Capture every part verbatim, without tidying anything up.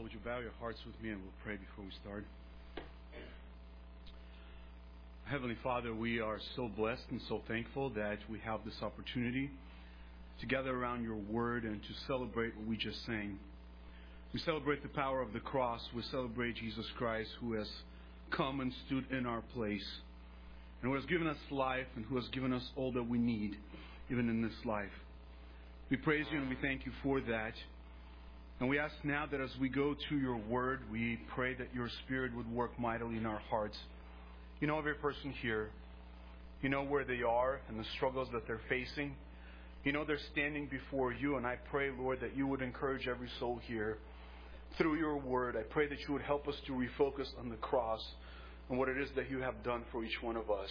would you bow your hearts with me and we'll pray before we start? Heavenly Father, we are so blessed and so thankful that we have this opportunity to gather around your word and to celebrate what we just sang. We celebrate the power of the cross. We celebrate Jesus Christ, who has come and stood in our place, and who has given us life and who has given us all that we need, even in this life. We praise you and we thank you for that. And we ask now that as we go to your word, we pray that your Spirit would work mightily in our hearts. You know every person here. You know where they are and the struggles that they're facing. You know they're standing before you, and I pray, Lord, that you would encourage every soul here through your word. I pray that you would help us to refocus on the cross and what it is that you have done for each one of us.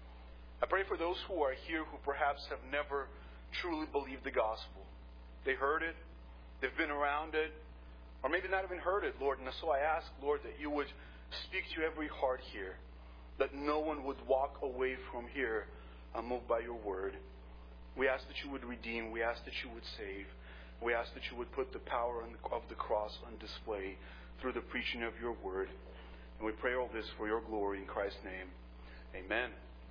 I pray for those who are here who perhaps have never truly believed the gospel. They heard it. They've been around it, or maybe not even heard it, Lord. And so I ask, Lord, that you would speak to every heart here, that no one would walk away from here unmoved by your word. We ask that you would redeem. We ask that you would save. We ask that you would put the power of the cross on display through the preaching of your word. And we pray all this for your glory in Christ's name. Amen.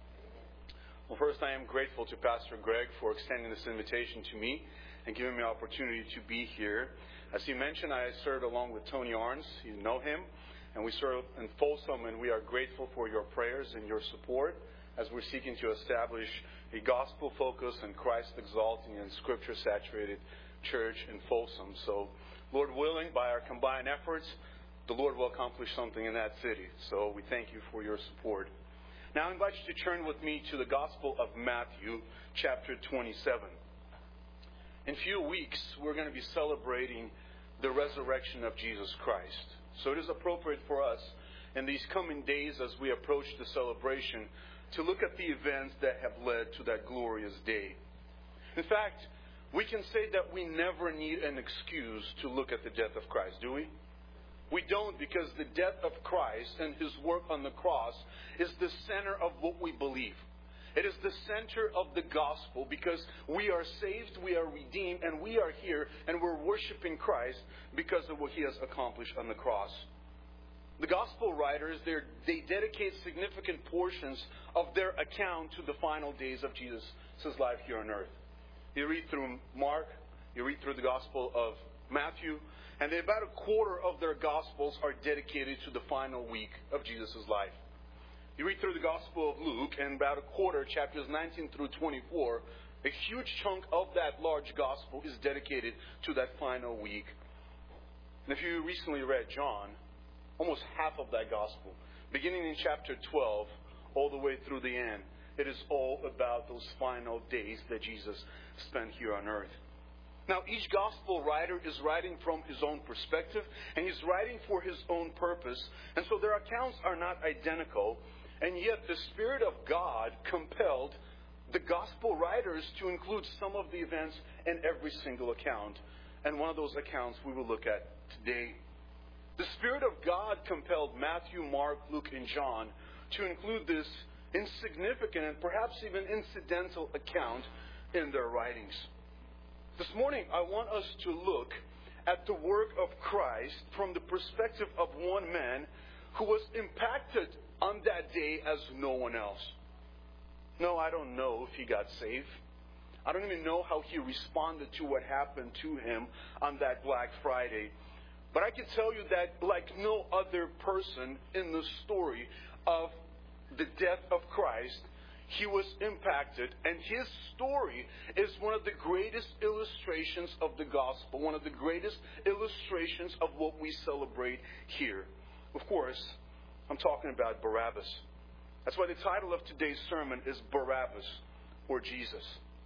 Well, first, I am grateful to Pastor Greg for extending this invitation to me and giving me the opportunity to be here. As he mentioned, I served along with Tony Arns. You know him. And we serve in Folsom, and we are grateful for your prayers and your support as we're seeking to establish a gospel-focused and Christ-exalting and Scripture-saturated church in Folsom. So, Lord willing, by our combined efforts, the Lord will accomplish something in that city. So we thank you for your support. Now I invite you to turn with me to the Gospel of Matthew, chapter twenty-seven. In a few weeks, we're going to be celebrating the resurrection of Jesus Christ. So it is appropriate for us in these coming days as we approach the celebration to look at the events that have led to that glorious day. In fact, we can say that we never need an excuse to look at the death of Christ, do we? We don't, because the death of Christ and His work on the cross is the center of what we believe. It is the center of the gospel because we are saved, we are redeemed, and we are here and we're worshiping Christ because of what He has accomplished on the cross. The gospel writers, they dedicate significant portions of their account to the final days of Jesus' life here on earth. You read through Mark, you read through the Gospel of Matthew, and about a quarter of their Gospels are dedicated to the final week of Jesus' life. You read through the Gospel of Luke, and about a quarter, chapters nineteen through twenty-four, a huge chunk of that large Gospel is dedicated to that final week. And if you recently read John, almost half of that Gospel, beginning in chapter twelve, all the way through the end, it is all about those final days that Jesus spent here on earth. Now, each gospel writer is writing from his own perspective, and he's writing for his own purpose. And so their accounts are not identical, and yet the Spirit of God compelled the gospel writers to include some of the events in every single account. And one of those accounts we will look at today. The Spirit of God compelled Matthew, Mark, Luke, and John to include this insignificant and perhaps even incidental account in their writings. This morning, I want us to look at the work of Christ from the perspective of one man who was impacted on that day as no one else. No, I don't know if he got saved. I don't even know how he responded to what happened to him on that Black Friday. But I can tell you that like no other person in the story of the death of Christ, he was impacted, and his story is one of the greatest illustrations of the gospel, one of the greatest illustrations of what we celebrate here. Of course, I'm talking about Barabbas. That's why the title of today's sermon is Barabbas, or Jesus.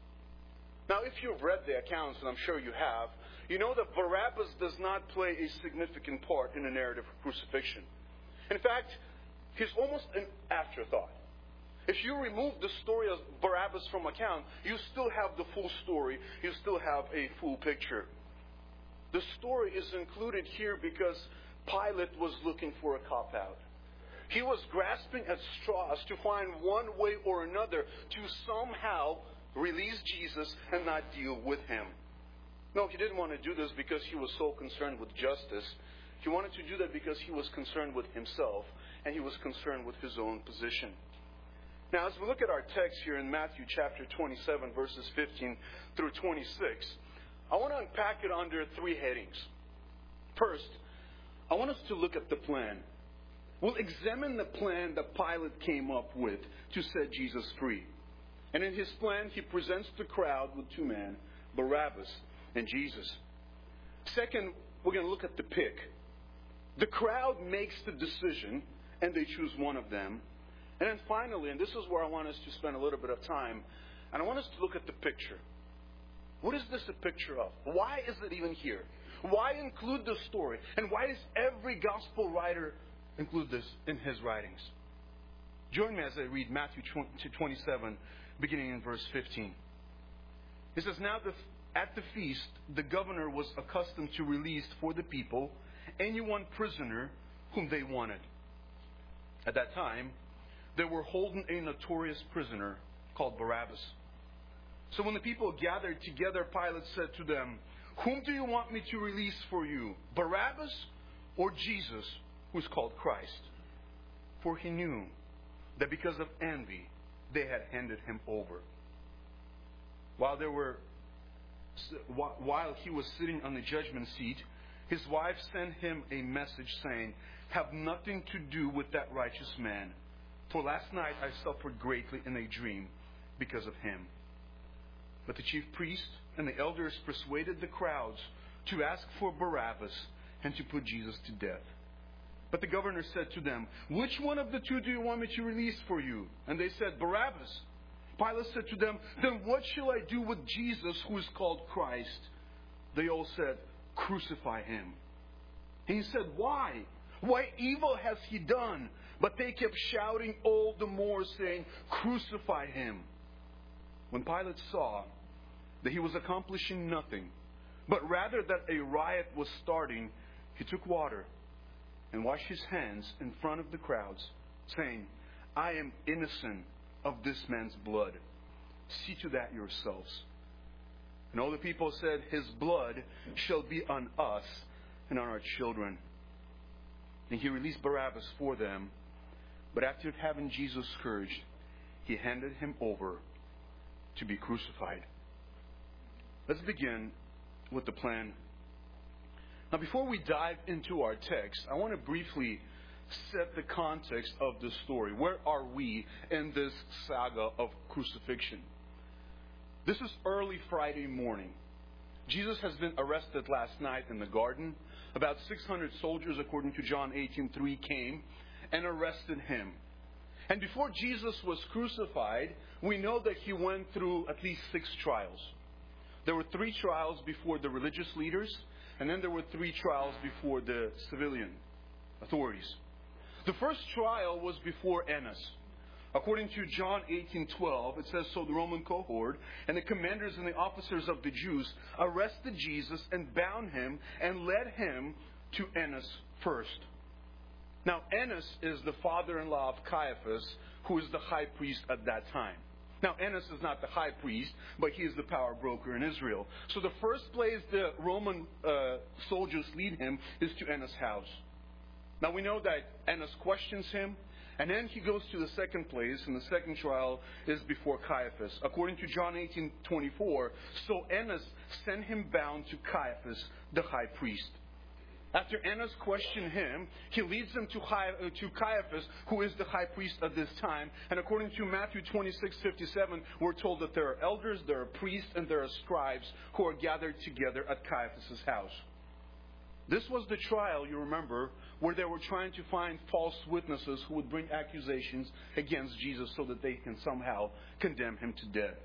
Now, if you've read the accounts, and I'm sure you have, you know that Barabbas does not play a significant part in the narrative of crucifixion. In fact, he's almost an afterthought. If you remove the story of Barabbas from account, you still have the full story. You still have a full picture. The story is included here because Pilate was looking for a cop-out. He was grasping at straws to find one way or another to somehow release Jesus and not deal with him. No, he didn't want to do this because he was so concerned with justice. He wanted to do that because he was concerned with himself and he was concerned with his own position. Now, as we look at our text here in Matthew chapter twenty-seven, verses fifteen through twenty-six, I want to unpack it under three headings. First, I want us to look at the plan. We'll examine the plan that Pilate came up with to set Jesus free. And in his plan, he presents the crowd with two men, Barabbas and Jesus. Second, we're going to look at the pick. The crowd makes the decision, and they choose one of them. And then finally, and this is where I want us to spend a little bit of time, and I want us to look at the picture. What is this a picture of? Why is it even here? Why include the story? And why does every gospel writer include this in his writings? Join me as I read Matthew twenty-seven, beginning in verse fifteen. It says, Now the, at the feast, the governor was accustomed to release for the people any one prisoner whom they wanted. At that time, they were holding a notorious prisoner called Barabbas. So when the people gathered together, Pilate said to them, Whom do you want me to release for you, Barabbas or Jesus, who is called Christ? For he knew that because of envy, they had handed him over. While they were, while he was sitting on the judgment seat, his wife sent him a message saying, Have nothing to do with that righteous man, for last night I suffered greatly in a dream because of him. But the chief priests and the elders persuaded the crowds to ask for Barabbas and to put Jesus to death. But the governor said to them, Which one of the two do you want me to release for you? And they said, Barabbas. Pilate said to them, Then what shall I do with Jesus, who is called Christ? They all said, Crucify him. And he said, Why? What evil has he done? But they kept shouting all the more, saying, Crucify him. When Pilate saw that he was accomplishing nothing, but rather that a riot was starting, he took water and washed his hands in front of the crowds, saying, I am innocent of this man's blood. See to that yourselves. And all the people said, His blood shall be on us and on our children. And he released Barabbas for them. But after having Jesus scourged, he handed him over to be crucified. Let's begin with the plan. Now, before we dive into our text, I want to briefly set the context of this story. Where are we in this saga of crucifixion? This is early Friday morning. Jesus has been arrested last night in the garden. About six hundred soldiers, according to John eighteen three, came and arrested him. And before Jesus was crucified, we know that he went through at least six trials. There were three trials before the religious leaders, and then there were three trials before the civilian authorities. The first trial was before Annas. According to John eighteen twelve, it says, So the Roman cohort and the commanders and the officers of the Jews arrested Jesus and bound him and led him to Annas first. Now, Annas is the father-in-law of Caiaphas, who is the high priest at that time. Now, Annas is not the high priest, but he is the power broker in Israel. So the first place the Roman uh, soldiers lead him is to Annas' house. Now, we know that Annas questions him, and then he goes to the second place, and the second trial is before Caiaphas. According to John eighteen twenty-four, so Annas sent him bound to Caiaphas, the high priest. After Annas questioned him, he leads them to Caiaphas, who is the high priest at this time. And according to Matthew twenty-six fifty-seven, we're told that there are elders, there are priests, and there are scribes who are gathered together at Caiaphas' house. This was the trial, you remember, where they were trying to find false witnesses who would bring accusations against Jesus so that they can somehow condemn him to death.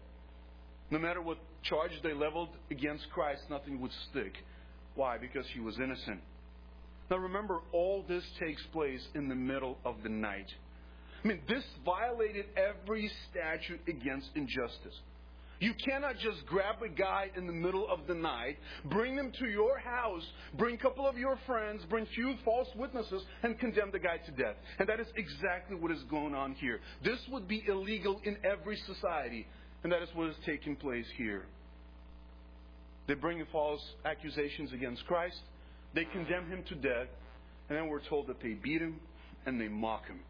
No matter what charge they leveled against Christ, nothing would stick. Why? Because he was innocent. Now remember, all this takes place in the middle of the night. I mean, this violated every statute against injustice. You cannot just grab a guy in the middle of the night, bring him to your house, bring a couple of your friends, bring few false witnesses, and condemn the guy to death. And that is exactly what is going on here. This would be illegal in every society, and that is what is taking place here. They bring false accusations against Christ. They condemn him to death, and then we're told that they beat him and they mock him.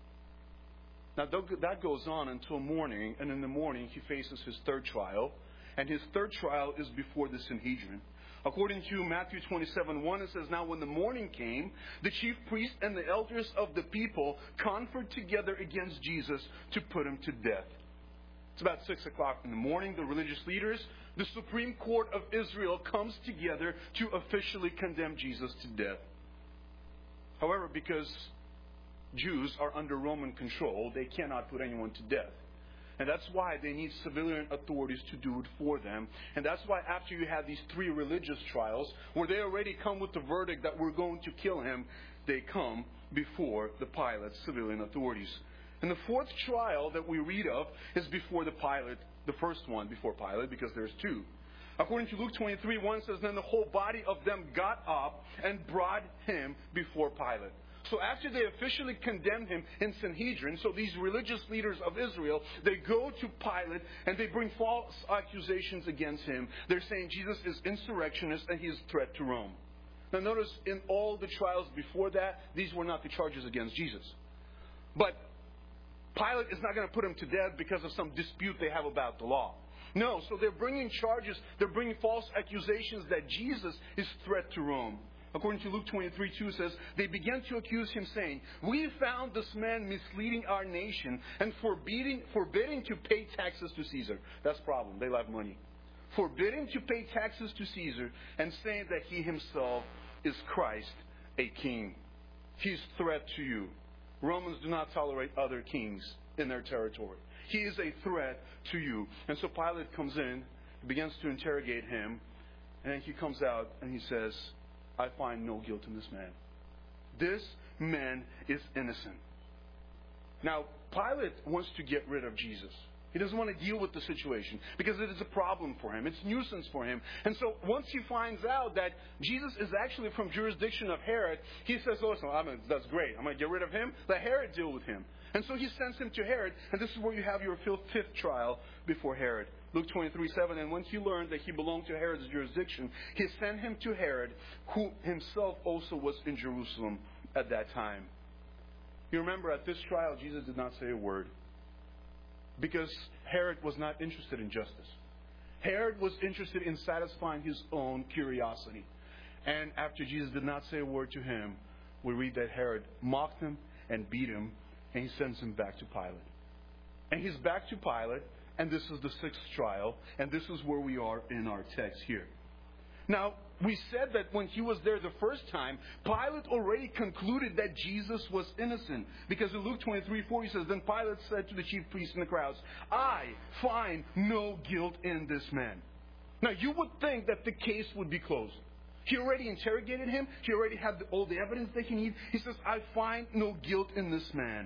Now that goes on until morning, and in the morning he faces his third trial, and his third trial is before the Sanhedrin. According to Matthew twenty-seven one, it says, "Now when the morning came, the chief priests and the elders of the people conferred together against Jesus to put him to death." It's about six o'clock in the morning. The religious leaders, the Supreme Court of Israel, comes together to officially condemn Jesus to death. However, because Jews are under Roman control, they cannot put anyone to death. And that's why they need civilian authorities to do it for them. And that's why after you have these three religious trials, where they already come with the verdict that we're going to kill him, they come before the Pilate's civilian authorities. And the fourth trial that we read of is before the Pilate, the first one before Pilate, because there's two. According to Luke twenty-three one, it says, "Then the whole body of them got up and brought him before Pilate." So after they officially condemned him in Sanhedrin, so these religious leaders of Israel, they go to Pilate and they bring false accusations against him. They're saying Jesus is insurrectionist and he is a threat to Rome. Now notice, in all the trials before that, these were not the charges against Jesus. But Pilate is not going to put him to death because of some dispute they have about the law. No, so they're bringing charges, they're bringing false accusations that Jesus is a threat to Rome. According to Luke twenty-three two says, "They began to accuse him, saying, 'We found this man misleading our nation and forbidding, forbidding to pay taxes to Caesar.'" That's the problem. They love money. "Forbidding to pay taxes to Caesar and saying that he himself is Christ, a king." He's a threat to you. Romans do not tolerate other kings in their territory. He is a threat to you. And so Pilate comes in, begins to interrogate him, and he comes out and he says, "I find no guilt in this man. This man is innocent." Now, Pilate wants to get rid of Jesus. He doesn't want to deal with the situation because it is a problem for him. It's nuisance for him. And so once he finds out that Jesus is actually from jurisdiction of Herod, he says, "Listen, I mean, that's great. I'm going to get rid of him. Let Herod deal with him." And so he sends him to Herod, and this is where you have your fifth trial before Herod. Luke twenty-three seven, "And once he learned that he belonged to Herod's jurisdiction, he sent him to Herod, who himself also was in Jerusalem at that time." You remember, at this trial, Jesus did not say a word, because Herod was not interested in justice. Herod was interested in satisfying his own curiosity. And after Jesus did not say a word to him, we read that Herod mocked him and beat him, and he sends him back to Pilate. And he's back to Pilate, and this is the sixth trial, and this is where we are in our text here. Now, we said that when he was there the first time, Pilate already concluded that Jesus was innocent. Because in Luke twenty-three four he says, "Then Pilate said to the chief priests and the crowds, 'I find no guilt in this man.'" Now, you would think that the case would be closed. He already interrogated him. He already had all the evidence that he needed. He says, "I find no guilt in this man."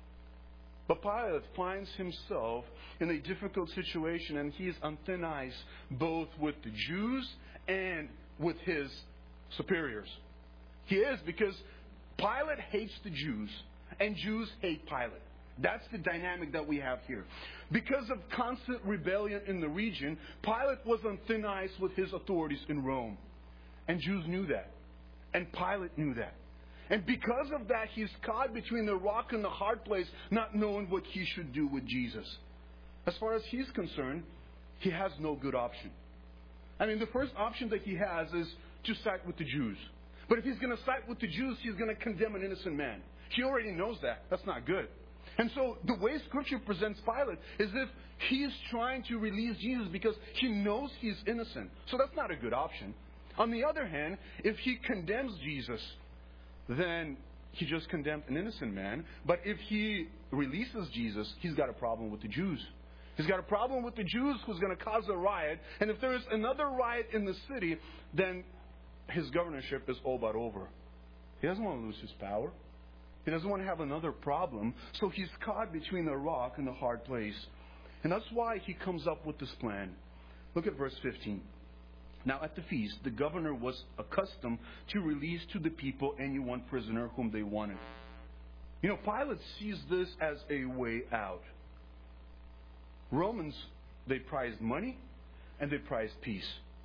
But Pilate finds himself in a difficult situation, and he is on thin ice both with the Jews and with his superiors. He is, because Pilate hates the Jews, and Jews hate Pilate. That's the dynamic that we have here. Because of constant rebellion in the region, Pilate was on thin ice with his authorities in Rome. And Jews knew that. And Pilate knew that. And because of that, he's caught between the rock and the hard place, not knowing what he should do with Jesus. As far as he's concerned, he has no good option. I mean, the first option that he has is to side with the Jews. But if he's going to side with the Jews, he's going to condemn an innocent man. He already knows that. That's not good. And so the way Scripture presents Pilate is if he's trying to release Jesus because he knows he's innocent. So that's not a good option. On the other hand, if he condemns Jesus, then he just condemned an innocent man. But if he releases Jesus, he's got a problem with the Jews. He's got a problem with the Jews who's going to cause a riot. And if there is another riot in the city, then his governorship is all but over. He doesn't want to lose his power. He doesn't want to have another problem. So he's caught between a rock and a hard place. And that's why he comes up with this plan. Look at verse fifteen. "Now at the feast, the governor was accustomed to release to the people any one prisoner whom they wanted." You know, Pilate sees this as a way out. Romans, they prized money and they prized peace.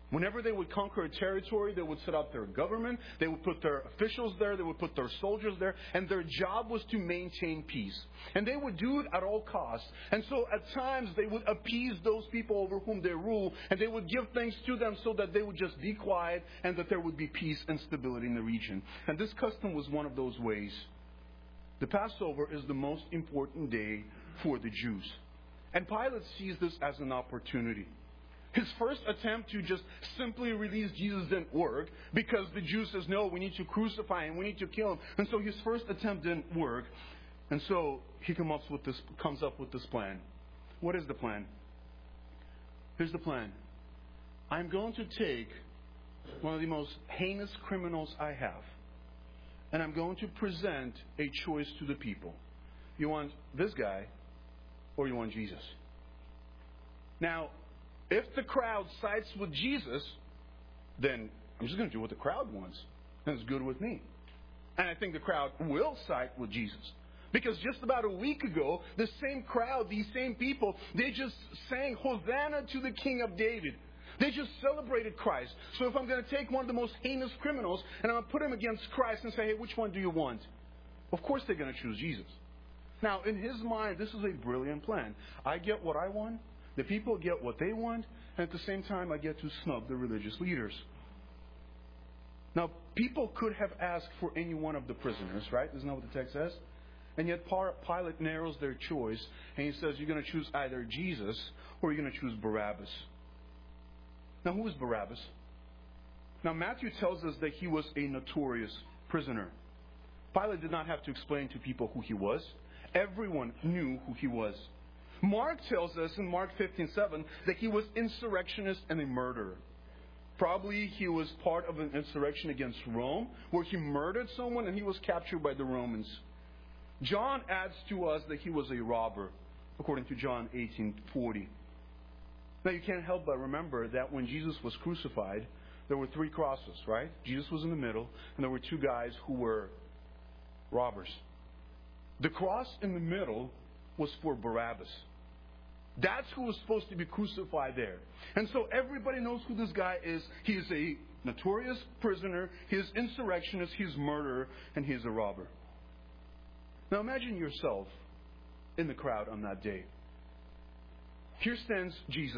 Whenever they would conquer a territory, they would set up their government, they would put their officials there, they would put their soldiers there, and their job was to maintain peace. And they would do it at all costs. And so at times they would appease those people over whom they rule, and they would give things to them so that they would just be quiet and that there would be peace and stability in the region. And this custom was one of those ways. The Passover is the most important day for the Jews. And Pilate sees this as an opportunity. His first attempt to just simply release Jesus didn't work because the Jews says, no, we need to crucify him, we need to kill him. And so his first attempt didn't work. And so he comes up with this, comes up with this plan. What is the plan? Here's the plan. I'm going to take one of the most heinous criminals I have, and I'm going to present a choice to the people. You want this guy, or you want Jesus? Now, if the crowd sides with Jesus, then I'm just going to do what the crowd wants. And it's good with me. And I think the crowd will side with Jesus. Because just about a week ago, the same crowd, these same people, they just sang Hosanna to the King of David. They just celebrated Christ. So if I'm going to take one of the most heinous criminals and I'm going to put him against Christ and say, hey, which one do you want? Of course they're going to choose Jesus. Now, in his mind, this is a brilliant plan. I get what I want. The people get what they want, and at the same time, I get to snub the religious leaders. Now, people could have asked for any one of the prisoners, right? Isn't that what the text says? And yet Pilate narrows their choice, and he says, you're going to choose either Jesus or you're going to choose Barabbas. Now, who is Barabbas? Now, Matthew tells us that he was a notorious prisoner. Pilate did not have to explain to people who he was. Everyone knew who he was. Mark tells us in Mark fifteen seven that he was insurrectionist and a murderer. Probably he was part of an insurrection against Rome where he murdered someone and he was captured by the Romans. John adds to us that he was a robber, according to John eighteen forty. Now you can't help but remember that when Jesus was crucified, there were three crosses, right? Jesus was in the middle, and there were two guys who were robbers. The cross in the middle was for Barabbas. That's who was supposed to be crucified there. And so everybody knows who this guy is. He is a notorious prisoner, he is insurrectionist, he is murderer, and he is a robber. Now imagine yourself in the crowd on that day. Here stands Jesus.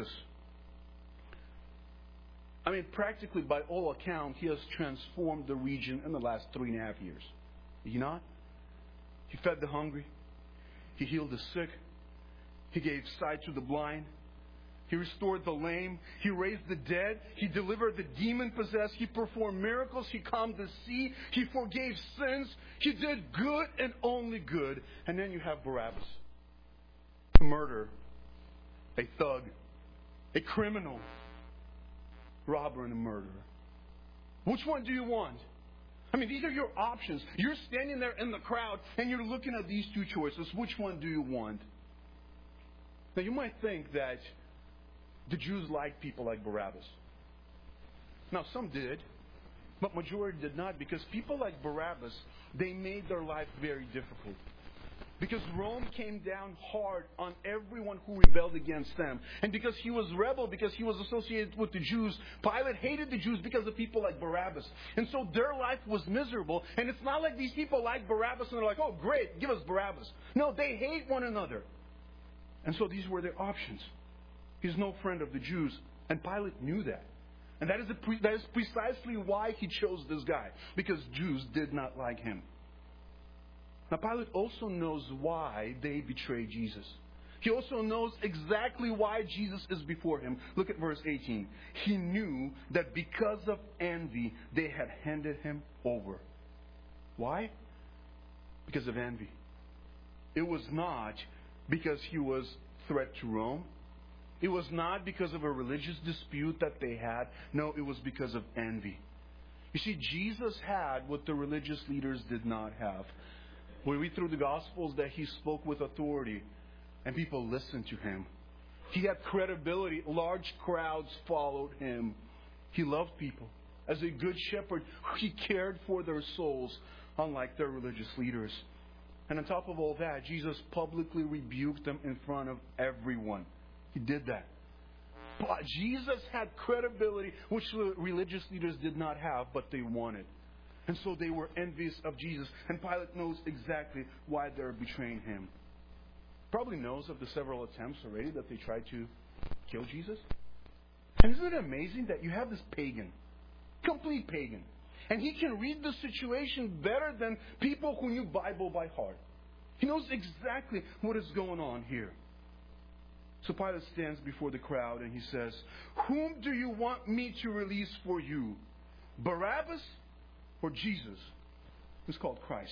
I mean, practically by all accounts, he has transformed the region in the last three and a half years. Did he not? He fed the hungry. He healed the sick. He gave sight to the blind. He restored the lame. He raised the dead. He delivered the demon-possessed. He performed miracles. He calmed the sea. He forgave sins. He did good and only good. And then you have Barabbas. A murderer. A thug. A criminal. Robber and a murderer. Which one do you want? I mean, these are your options. You're standing there in the crowd and you're looking at these two choices. Which one do you want? Now, you might think that the Jews liked people like Barabbas. Now, some did, but majority did not, because people like Barabbas, they made their life very difficult. Because Rome came down hard on everyone who rebelled against them. And because he was rebel, because he was associated with the Jews, Pilate hated the Jews because of people like Barabbas. And so their life was miserable. And it's not like these people like Barabbas and they're like, oh, great, give us Barabbas. No, they hate one another. And so these were their options. He's no friend of the Jews. And Pilate knew that. And that is, a pre- that is precisely why he chose this guy. Because Jews did not like him. Now, Pilate also knows why they betrayed Jesus. He also knows exactly why Jesus is before him. Look at verse eighteen. He knew that because of envy, they had handed him over. Why? Because of envy. It was not because he was a threat to Rome. It was not because of a religious dispute that they had. No, it was because of envy. You see, Jesus had what the religious leaders did not have. We read through the Gospels that he spoke with authority and people listened to him. He had credibility. Large crowds followed him. He loved people. As a good shepherd, he cared for their souls, unlike their religious leaders. And on top of all that, Jesus publicly rebuked them in front of everyone. He did that. Jesus had credibility, which the religious leaders did not have, but they wanted. And so they were envious of Jesus. And Pilate knows exactly why they're betraying him. Probably knows of the several attempts already that they tried to kill Jesus. And isn't it amazing that you have this pagan, complete pagan, and he can read the situation better than people who knew Bible by heart. He knows exactly what is going on here. So Pilate stands before the crowd and he says, "Whom do you want me to release for you? Barabbas or Jesus, who's called Christ?"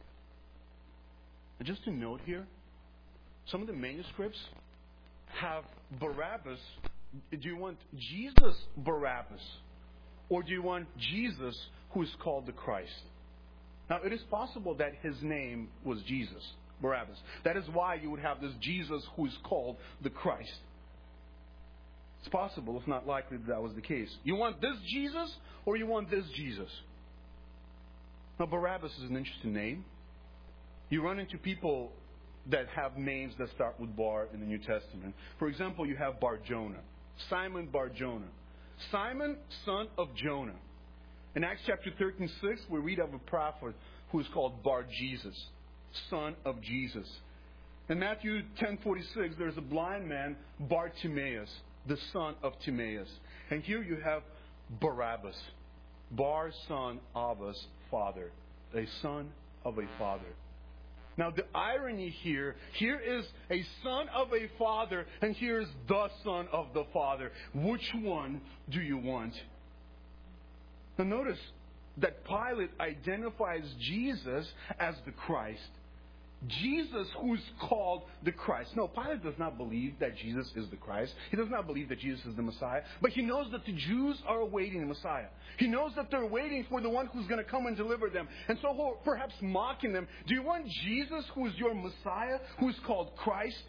And just a note here, some of the manuscripts have Barabbas. Do you want Jesus Barabbas? Or do you want Jesus who is called the Christ? Now, it is possible that his name was Jesus, Barabbas. That is why you would have this Jesus who is called the Christ. It's possible, if not likely, that that was the case. You want this Jesus or you want this Jesus? Now, Barabbas is an interesting name. You run into people that have names that start with Bar in the New Testament. For example, you have Bar Jonah. Simon Bar Jonah. Simon, son of Jonah. In Acts chapter thirteen, six, we read of a prophet who is called Bar Jesus, son of Jesus. In Matthew ten forty-six, there's a blind man, Bartimaeus, the son of Timaeus. And here you have Barabbas, Bar, son, Abbas, father, a son of a father. Now the irony here, here is a son of a father, and here is the son of the father. Which one do you want? Now notice that Pilate identifies Jesus as the Christ. Jesus who's called the Christ. No, Pilate does not believe that Jesus is the Christ. He does not believe that Jesus is the Messiah. But he knows that the Jews are awaiting the Messiah. He knows that they're waiting for the one who's going to come and deliver them. And so perhaps mocking them. Do you want Jesus who is your Messiah, who is called Christ?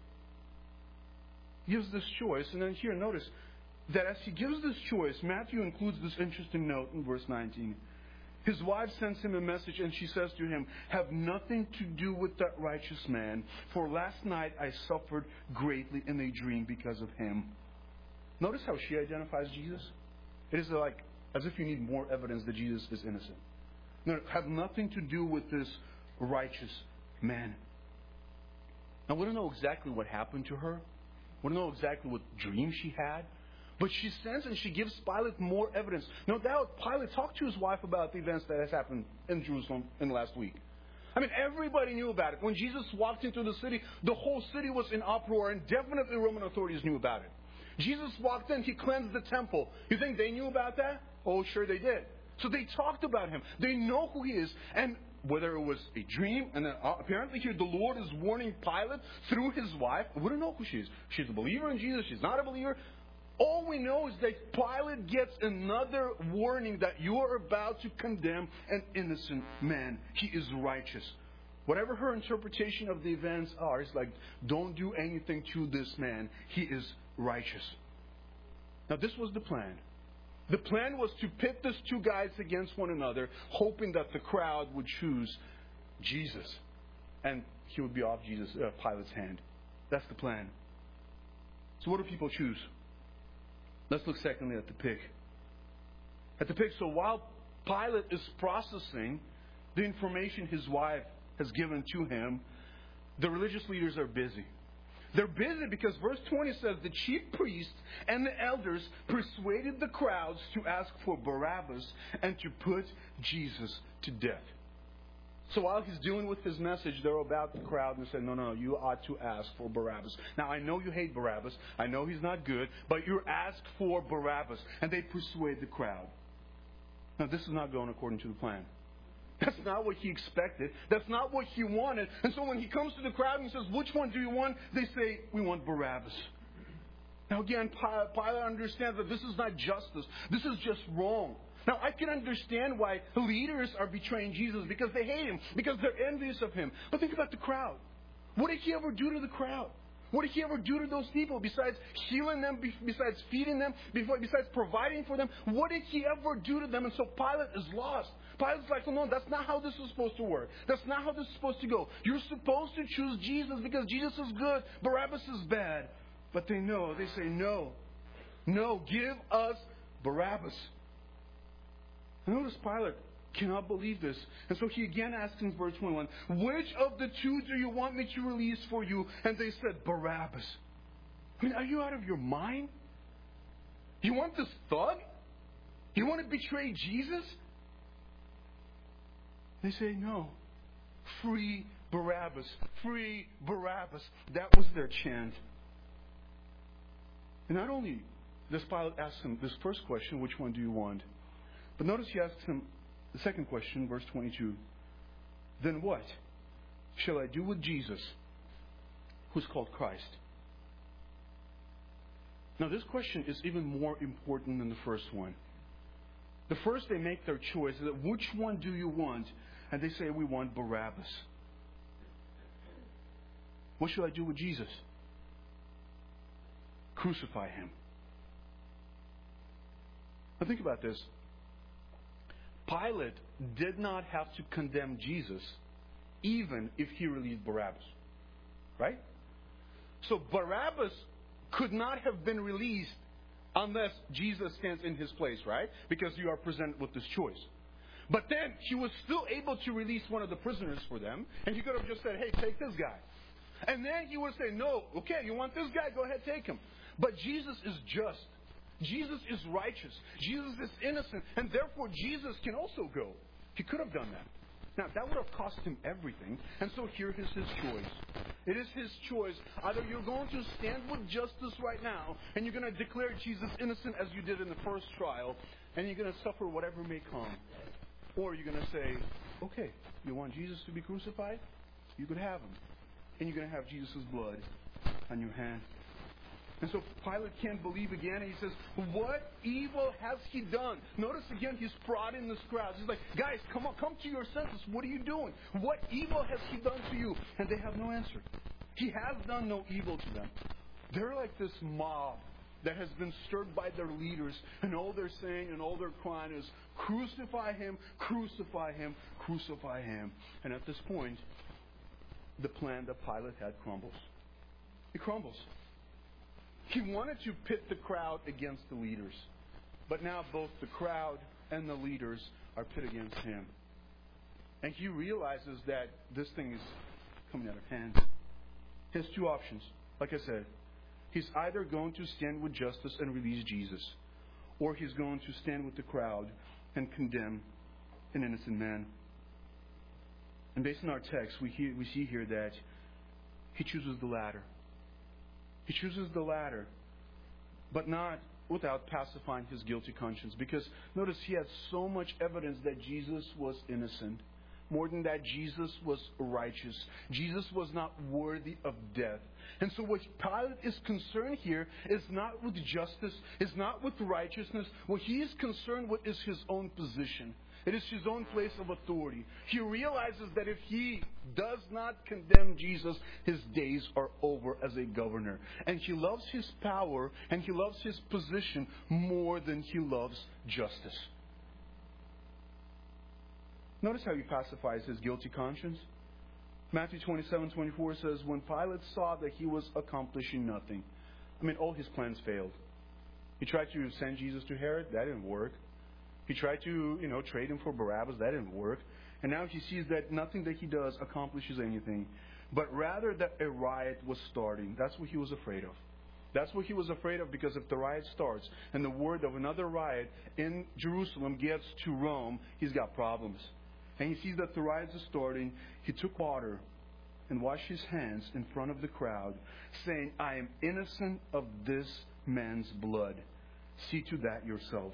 He gives this choice. And then here, notice that as he gives this choice, Matthew includes this interesting note in verse nineteen. His wife sends him a message and she says to him, "Have nothing to do with that righteous man, for last night I suffered greatly in a dream because of him." Notice how she identifies Jesus. It is like as if you need more evidence that Jesus is innocent. No, have nothing to do with this righteous man. Now we don't know exactly what happened to her. We don't know exactly what dream she had. But she sends and she gives Pilate more evidence. No doubt Pilate talked to his wife about the events that has happened in Jerusalem in the last week. I mean, everybody knew about it. When Jesus walked into the city, the whole city was in uproar, and definitely Roman authorities knew about it. Jesus walked in, he cleansed the temple. You think they knew about that? Oh, sure they did. So they talked about him. They know who he is. And whether it was a dream, and then apparently here the Lord is warning Pilate through his wife. We don't know who she is. She's a believer in Jesus. She's not a believer. All we know is that Pilate gets another warning that you are about to condemn an innocent man. He is righteous. Whatever her interpretation of the events are, it's like, don't do anything to this man. He is righteous. Now this was the plan. The plan was to pit these two guys against one another, hoping that the crowd would choose Jesus. And he would be off Jesus, uh, Pilate's hand. That's the plan. So what do people choose? Let's look secondly at the pig. At the pig, so while Pilate is processing the information his wife has given to him, the religious leaders are busy. They're busy because verse twenty says the chief priests and the elders persuaded the crowds to ask for Barabbas and to put Jesus to death. So while he's dealing with his message, they're about the crowd and say, no, no, you ought to ask for Barabbas. Now, I know you hate Barabbas. I know he's not good. But you ask for Barabbas. And they persuade the crowd. Now, this is not going according to the plan. That's not what he expected. That's not what he wanted. And so when he comes to the crowd and says, which one do you want? They say, we want Barabbas. Now, again, Pilate understands that this is not justice. This is just wrong. Now, I can understand why leaders are betraying Jesus, because they hate him, because they're envious of him. But think about the crowd. What did he ever do to the crowd? What did he ever do to those people besides healing them, besides feeding them, besides providing for them? What did he ever do to them? And so Pilate is lost. Pilate's like, oh, no, that's not how this is supposed to work. That's not how this is supposed to go. You're supposed to choose Jesus because Jesus is good, Barabbas is bad. But they know, they say, no, No, give us Barabbas. And notice Pilate cannot believe this. And so he again asks in verse twenty-one, which of the two do you want me to release for you? And they said, Barabbas. I mean, are you out of your mind? You want this thug? You want to betray Jesus? They say, no. Free Barabbas. Free Barabbas. That was their chant. And not only does Pilate ask him this first question, which one do you want? But notice he asks him the second question, verse twenty-two. Then what shall I do with Jesus, who's called Christ? Now this question is even more important than the first one. The first, they make their choice. Which one do you want? And they say, we want Barabbas. What shall I do with Jesus? Crucify him. Now think about this. Pilate did not have to condemn Jesus even if he released Barabbas. Right? So Barabbas could not have been released unless Jesus stands in his place, right? Because you are presented with this choice. But then he was still able to release one of the prisoners for them, and he could have just said, hey, take this guy. And then he would say, no, okay, you want this guy? Go ahead, take him. But Jesus is just. Jesus is righteous. Jesus is innocent. And therefore, Jesus can also go. He could have done that. Now, that would have cost him everything. And so here is his choice. It is his choice. Either you're going to stand with justice right now, and you're going to declare Jesus innocent as you did in the first trial, and you're going to suffer whatever may come. Or you're going to say, okay, you want Jesus to be crucified? You could have him. And you're going to have Jesus' blood on your hand. And so Pilate can't believe again. And he says, what evil has he done? Notice again, he's prodding this crowd. He's like, guys, come on, come to your senses. What are you doing? What evil has he done to you? And they have no answer. He has done no evil to them. They're like this mob that has been stirred by their leaders. And all they're saying and all they're crying is, crucify him, crucify him, crucify him. And at this point, the plan that Pilate had crumbles. It crumbles. He wanted to pit the crowd against the leaders. But now both the crowd and the leaders are pit against him. And he realizes that this thing is coming out of hand. He has two options. Like I said, he's either going to stand with justice and release Jesus, or he's going to stand with the crowd and condemn an innocent man. And based on our text, we, hear, we see here that he chooses the latter. He chooses the latter, but not without pacifying his guilty conscience. Because notice he had so much evidence that Jesus was innocent. More than that, Jesus was righteous. Jesus was not worthy of death. And so what Pilate is concerned here is not with justice, is not with righteousness. What he is concerned with is his own position. It is his own place of authority. He realizes that if he does not condemn Jesus, his days are over as a governor. And he loves his power and he loves his position more than he loves justice. Notice how he pacifies his guilty conscience. Matthew twenty-seven twenty-four says, when Pilate saw that he was accomplishing nothing. I mean, all his plans failed. He tried to send Jesus to Herod. That didn't work. He tried to, you know, trade him for Barabbas. That didn't work. And now he sees that nothing that he does accomplishes anything, but rather that a riot was starting. That's what he was afraid of. That's what he was afraid of, because if the riot starts and the word of another riot in Jerusalem gets to Rome, he's got problems. And he sees that the riot is starting. He took water and washed his hands in front of the crowd, saying, I am innocent of this man's blood. See to that yourselves.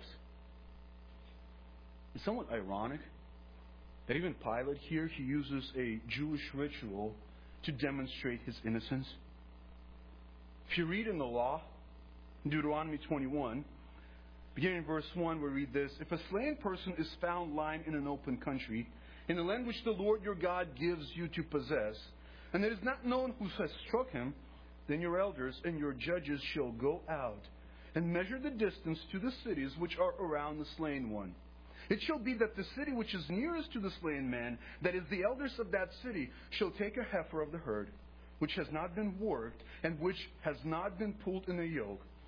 It's somewhat ironic that even Pilate here, he uses a Jewish ritual to demonstrate his innocence. If you read in the law, in Deuteronomy twenty-one, beginning in verse one, we read this: if a slain person is found lying in an open country, in the land which the Lord your God gives you to possess, and it is not known who has struck him, then your elders and your judges shall go out and measure the distance to the cities which are around the slain one. It shall be that the city which is nearest to the slain man, that is the elders of that city, shall take a heifer of the herd, which has not been worked, and which has not been pulled in a yoke,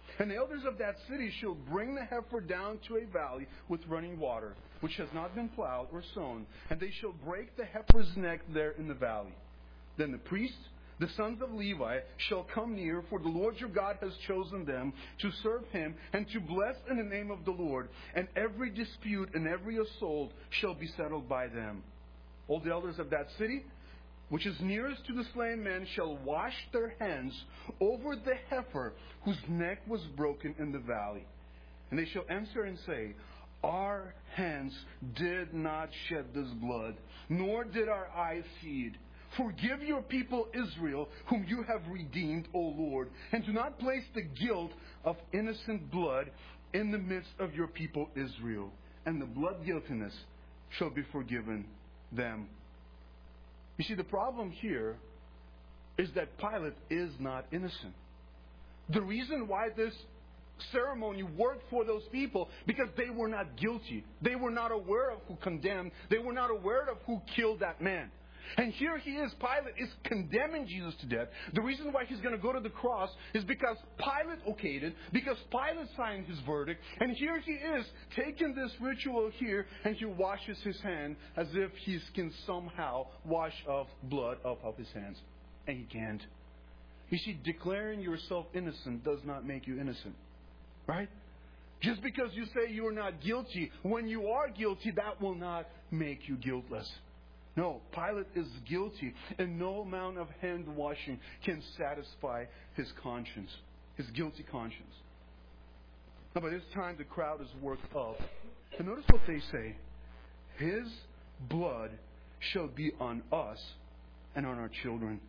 And the elders of that city shall bring the heifer down to a valley with running water, which has not been plowed or sown, and they shall break the heifer's neck there in the valley. Then the priests, the sons of Levi, shall come near, for the Lord your God has chosen them to serve Him and to bless in the name of the Lord. And every dispute and every assault shall be settled by them. All the elders of that city, which is nearest to the slain man, shall wash their hands over the heifer whose neck was broken in the valley. And they shall answer and say, Our hands did not shed this blood, nor did our eyes see it. Forgive your people Israel, whom you have redeemed, O Lord, and do not place the guilt of innocent blood in the midst of your people Israel. And the blood guiltiness shall be forgiven them. You see, the problem here is that Pilate is not innocent. The reason why this ceremony worked for those people, because they were not guilty. They were not aware of who condemned. They were not aware of who killed that man. And here he is, Pilate is condemning Jesus to death. The reason why he's going to go to the cross is because Pilate okayed it, because Pilate signed his verdict. And here he is, taking this ritual here, and he washes his hand as if he can somehow wash off blood off of his hands. And he can't. You see, declaring yourself innocent does not make you innocent. Right? Just because you say you are not guilty, when you are guilty, that will not make you guiltless. No, Pilate is guilty, and no amount of hand washing can satisfy his conscience, his guilty conscience. Now, by this time, the crowd is worked up. And notice what they say. His blood shall be on us and on our children.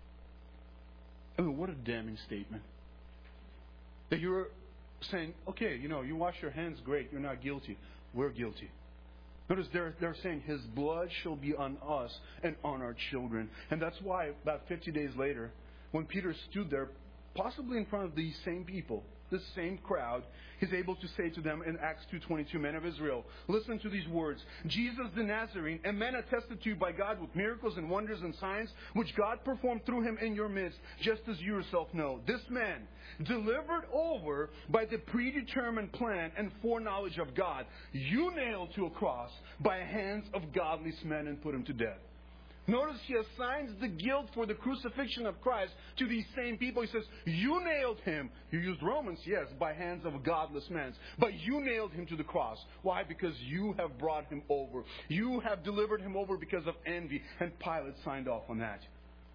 I mean, what a damning statement. That you're saying, okay, you know, you wash your hands, great, you're not guilty. We're guilty. Notice they're, they're saying His blood shall be on us and on our children. And that's why about fifty days later, when Peter stood there, possibly in front of these same people, this same crowd, he's able to say to them in Acts two twenty-two, Men of Israel, listen to these words. Jesus the Nazarene, a man attested to by God with miracles and wonders and signs, which God performed through Him in your midst, just as you yourself know. This man, delivered over by the predetermined plan and foreknowledge of God, you nailed to a cross by hands of godless men and put Him to death. Notice he assigns the guilt for the crucifixion of Christ to these same people. He says, you nailed Him. You used Romans, yes, by hands of godless men. But you nailed Him to the cross. Why? Because you have brought Him over. You have delivered Him over because of envy. And Pilate signed off on that.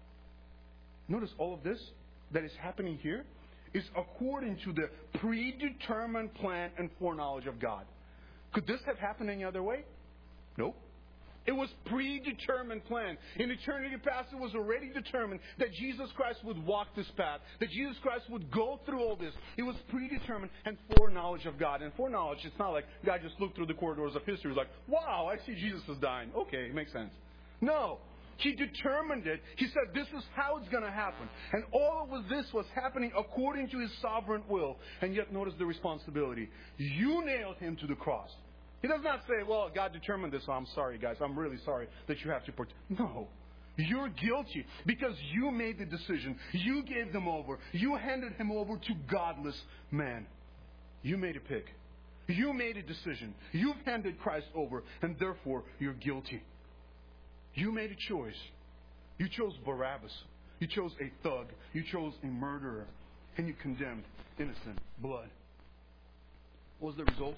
Notice all of this that is happening here is according to the predetermined plan and foreknowledge of God. Could this have happened any other way? Nope. It was predetermined plan. In eternity past, it was already determined that Jesus Christ would walk this path, that Jesus Christ would go through all this. It was predetermined and foreknowledge of God. And foreknowledge, it's not like God just looked through the corridors of history. He was like, wow, I see Jesus is dying. Okay, it makes sense. No. He determined it. He said, this is how it's going to happen. And all of this was happening according to His sovereign will. And yet, notice the responsibility. You nailed Him to the cross. He does not say, well, God determined this, so I'm sorry, guys. I'm really sorry that you have to protect. No. You're guilty because you made the decision. You gave them over. You handed Him over to godless man. You made a pick. You made a decision. You've handed Christ over, and therefore you're guilty. You made a choice. You chose Barabbas. You chose a thug. You chose a murderer. And you condemned innocent blood. What was the result?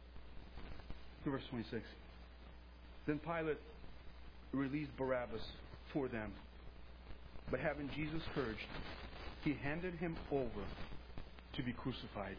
Verse twenty-six. Then Pilate released Barabbas for them. But having Jesus scourged, he handed Him over to be crucified.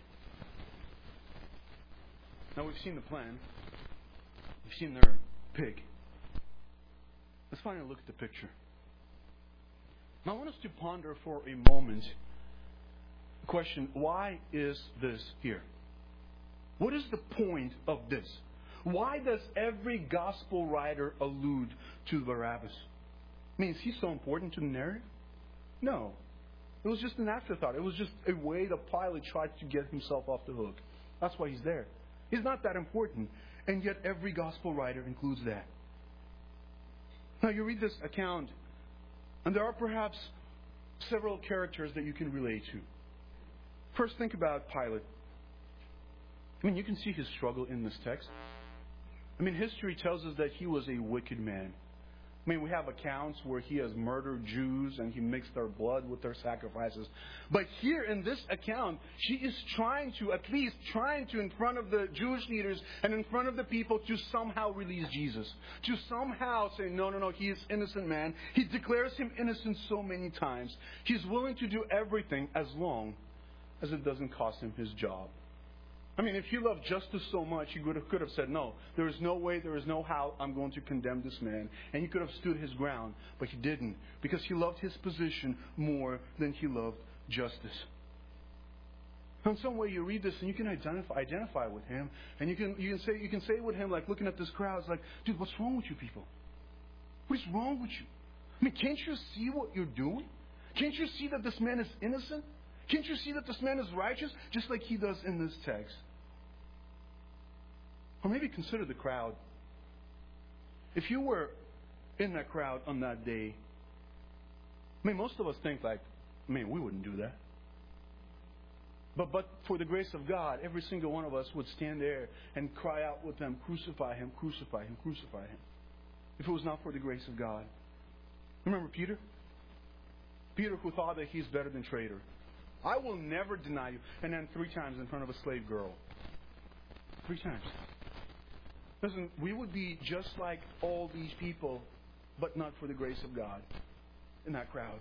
Now we've seen the plan. We've seen their pig. Let's finally look at the picture. Now I want us to ponder for a moment the question, why is this here? What is the point of this? Why does every gospel writer allude to Barabbas? I mean, is he so important to the narrative? No. It was just an afterthought. It was just a way that Pilate tried to get himself off the hook. That's why he's there. He's not that important. And yet every gospel writer includes that. Now you read this account, and there are perhaps several characters that you can relate to. First, think about Pilate. I mean, you can see his struggle in this text. I mean, history tells us that he was a wicked man. I mean, we have accounts where he has murdered Jews and he mixed their blood with their sacrifices. But here in this account, she is trying to, at least trying to, in front of the Jewish leaders and in front of the people, to somehow release Jesus. To somehow say, no, no, no, he is innocent man. He declares him innocent so many times. He's willing to do everything as long as it doesn't cost him his job. I mean, if he loved justice so much, he could have, could have said, no, there is no way, there is no how I'm going to condemn this man. And he could have stood his ground, but he didn't, because he loved his position more than he loved justice. In some way, you read this and you can identify identify with him, and you can you can say you can say with him, like looking at this crowd, it's like, dude, what's wrong with you people? What is wrong with you? I mean, can't you see what you're doing? Can't you see that this man is innocent? Can't you see that this man is righteous, just like he does in this text? Or maybe consider the crowd. If you were in that crowd on that day, I mean, most of us think like, man, we wouldn't do that. But but for the grace of God, every single one of us would stand there and cry out with them, crucify him, crucify him, crucify him. If it was not for the grace of God. Remember Peter? Peter, who thought that he's better than traitor. I will never deny you. And then three times in front of a slave girl. Three times. Listen, we would be just like all these people, but not for the grace of God in that crowd.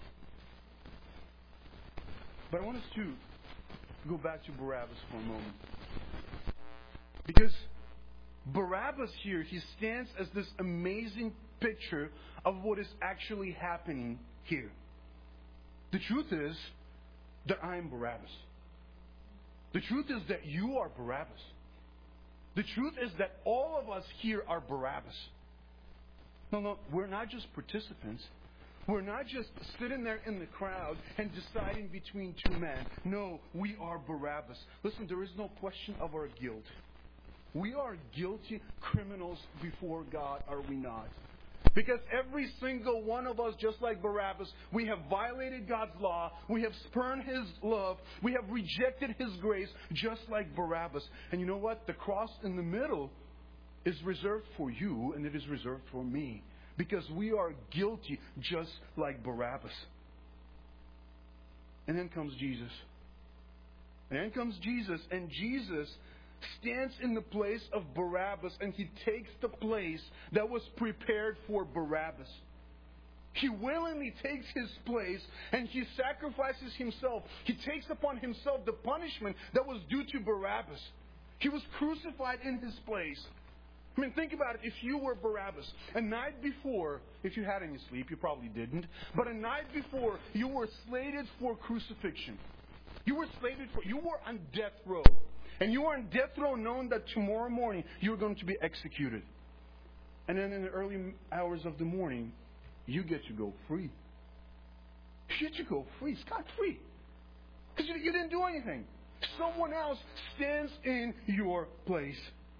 But I want us to go back to Barabbas for a moment. Because Barabbas here, he stands as this amazing picture of what is actually happening here. The truth is that I am Barabbas. The truth is that you are Barabbas. The truth is that all of us here are Barabbas. No, no, we're not just participants. We're not just sitting there in the crowd and deciding between two men. No, we are Barabbas. Listen, there is no question of our guilt. We are guilty criminals before God, are we not? Because every single one of us, just like Barabbas, we have violated God's law. We have spurned His love. We have rejected His grace, just like Barabbas. And you know what? The cross in the middle is reserved for you, and it is reserved for me. Because we are guilty, just like Barabbas. And then comes Jesus. And then comes Jesus, and Jesus stands in the place of Barabbas, and He takes the place that was prepared for Barabbas. He willingly takes His place, and He sacrifices Himself. He takes upon Himself the punishment that was due to Barabbas. He was crucified in His place. I mean, think about it. If you were Barabbas, a night before, if you had any sleep, you probably didn't, but a night before, you were slated for crucifixion. You were slated for, you were on death row. And you are on death row knowing that tomorrow morning you're going to be executed. And then in the early hours of the morning, you get to go free. You get to go free, scot-free. Because you, you didn't do anything. Someone else stands in your place.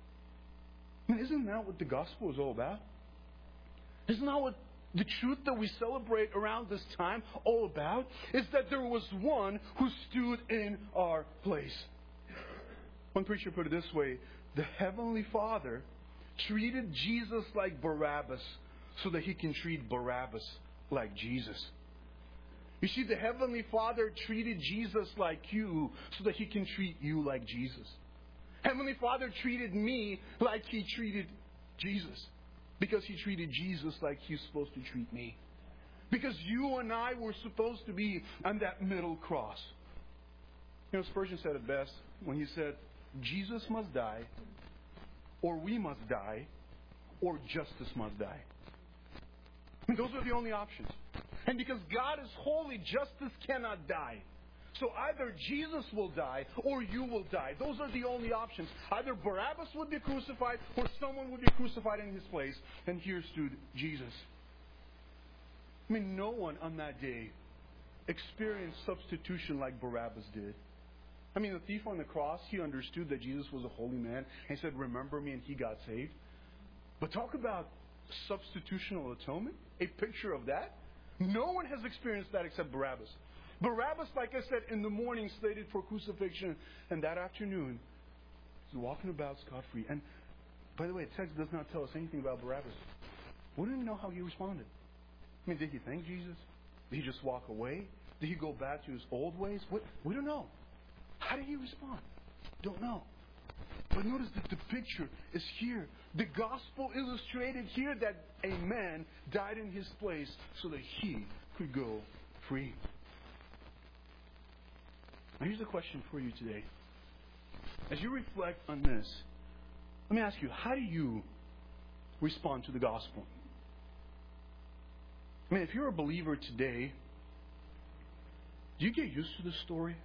I mean, isn't that what the gospel is all about? Isn't that what the truth that we celebrate around this time all about? Is that there was one who stood in our place. One preacher put it this way: the Heavenly Father treated Jesus like Barabbas so that He can treat Barabbas like Jesus. You see, the Heavenly Father treated Jesus like you so that He can treat you like Jesus. Heavenly Father treated me like He treated Jesus, because He treated Jesus like He's supposed to treat me. Because you and I were supposed to be on that middle cross. You know, Spurgeon said it best when he said, Jesus must die, or we must die, or justice must die. I mean, those are the only options. And because God is holy, justice cannot die. So either Jesus will die, or you will die. Those are the only options. Either Barabbas would be crucified, or someone would be crucified in His place. And here stood Jesus. I mean, no one on that day experienced substitution like Barabbas did. I mean, the thief on the cross, he understood that Jesus was a holy man. And he said, remember me, and he got saved. But talk about substitutional atonement, a picture of that. No one has experienced that except Barabbas. Barabbas, like I said, in the morning slated for crucifixion, and that afternoon he's walking about scot-free. And by the way, the text does not tell us anything about Barabbas. We don't even know how he responded. I mean, did he thank Jesus? Did he just walk away? Did he go back to his old ways? We, we don't know. How did he respond? Don't know. But notice that the picture is here. The gospel illustrated here that a man died in his place so that he could go free. Now here's the question for you today. As you reflect on this, let me ask you, how do you respond to the gospel? I mean, if you're a believer today, do you get used to this story?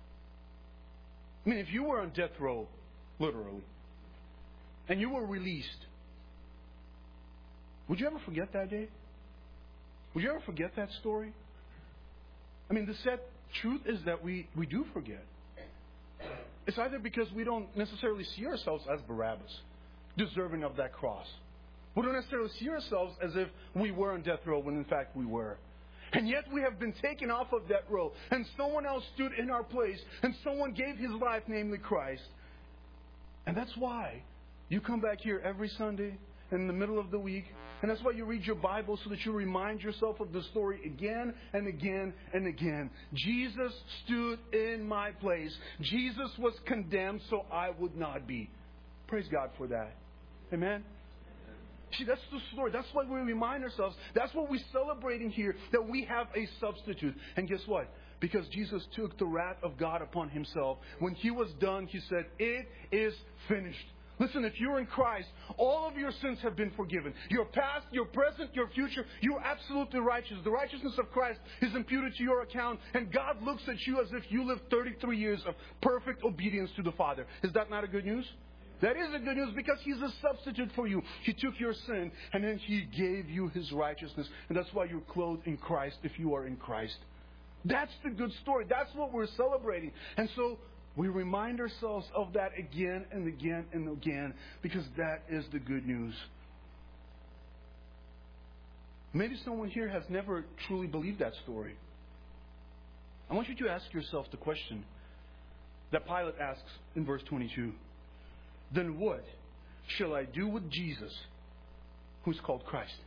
I mean, if you were on death row, literally, and you were released, would you ever forget that day? Would you ever forget that story? I mean, the sad truth is that we, we do forget. It's either because we don't necessarily see ourselves as Barabbas, deserving of that cross. We don't necessarily see ourselves as if we were on death row when in fact we were. And yet we have been taken off of that row, and someone else stood in our place, and someone gave his life, namely Christ. And that's why you come back here every Sunday in the middle of the week, and that's why you read your Bible, so that you remind yourself of the story again and again and again. Jesus stood in my place. Jesus was condemned so I would not be. Praise God for that. Amen? See, that's the story. That's why we remind ourselves. That's what we're celebrating here, that we have a substitute. And guess what? Because Jesus took the wrath of God upon Himself. When He was done, He said, "It is finished." Listen, if you're in Christ, all of your sins have been forgiven. Your past, your present, your future, you're absolutely righteous. The righteousness of Christ is imputed to your account, and God looks at you as if you lived thirty-three years of perfect obedience to the Father. Is that not a good news? That is a good news, because He's a substitute for you. He took your sin and then He gave you His righteousness. And that's why you're clothed in Christ if you are in Christ. That's the good story. That's what we're celebrating. And so we remind ourselves of that again and again and again, because that is the good news. Maybe someone here has never truly believed that story. I want you to ask yourself the question that Pilate asks in verse twenty-two. Then what shall I do with Jesus, who's called Christ?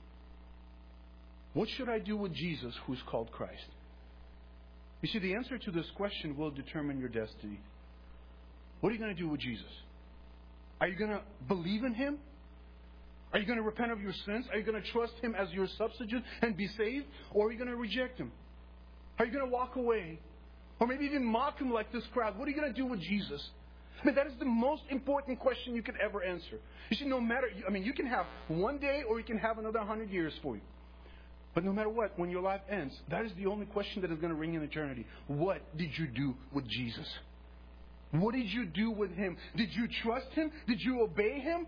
What should I do with Jesus, who's called Christ? You see, the answer to this question will determine your destiny. What are you going to do with Jesus? Are you going to believe in Him? Are you going to repent of your sins? Are you going to trust Him as your substitute and be saved? Or are you going to reject Him? Are you going to walk away? Or maybe even mock Him like this crowd? What are you going to do with Jesus? I mean, that is the most important question you could ever answer. You see, no matter, I mean, you can have one day or you can have another hundred years for you. But no matter what, when your life ends, that is the only question that is going to ring in eternity. What did you do with Jesus? What did you do with Him? Did you trust Him? Did you obey Him?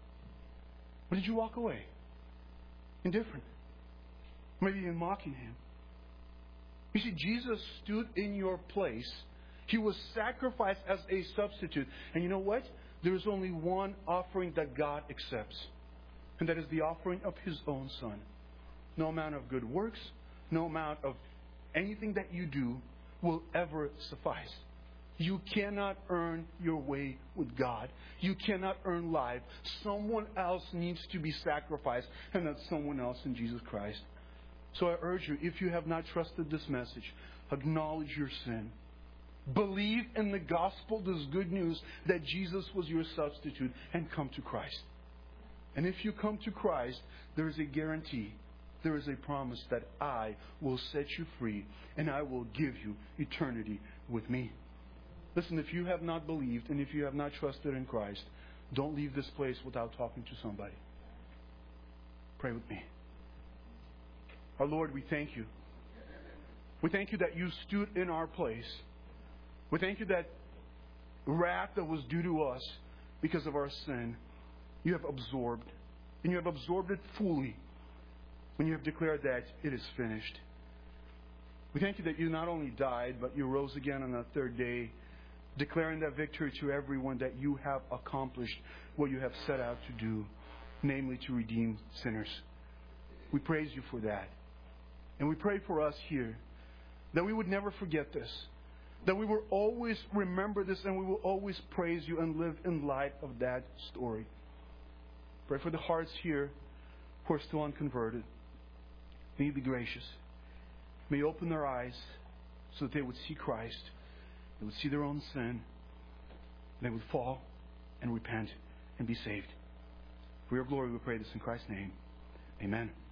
Or did you walk away? Indifferent. Maybe even mocking Him. You see, Jesus stood in your place. He was sacrificed as a substitute. And you know what? There is only one offering that God accepts. And that is the offering of His own Son. No amount of good works, no amount of anything that you do will ever suffice. You cannot earn your way with God. You cannot earn life. Someone else needs to be sacrificed, and that's someone else in Jesus Christ. So I urge you, if you have not trusted this message, acknowledge your sin. Believe in the gospel, this good news that Jesus was your substitute, and come to Christ. And if you come to Christ, there is a guarantee, there is a promise that I will set you free and I will give you eternity with me. Listen, if you have not believed and if you have not trusted in Christ, don't leave this place without talking to somebody. Pray with me. Our Lord, we thank You. We thank You that You stood in our place. We thank You that wrath that was due to us because of our sin, You have absorbed. And You have absorbed it fully when You have declared that it is finished. We thank You that You not only died, but You rose again on the third day, declaring that victory to everyone, that You have accomplished what You have set out to do, namely to redeem sinners. We praise You for that. And we pray for us here, that we would never forget this, that we will always remember this, and we will always praise you and live in light of that story. Pray for the hearts here who are still unconverted. May you be gracious. May you open their eyes so that they would see Christ, they would see their own sin, they would fall and repent and be saved. For your glory we pray this in Christ's name. Amen.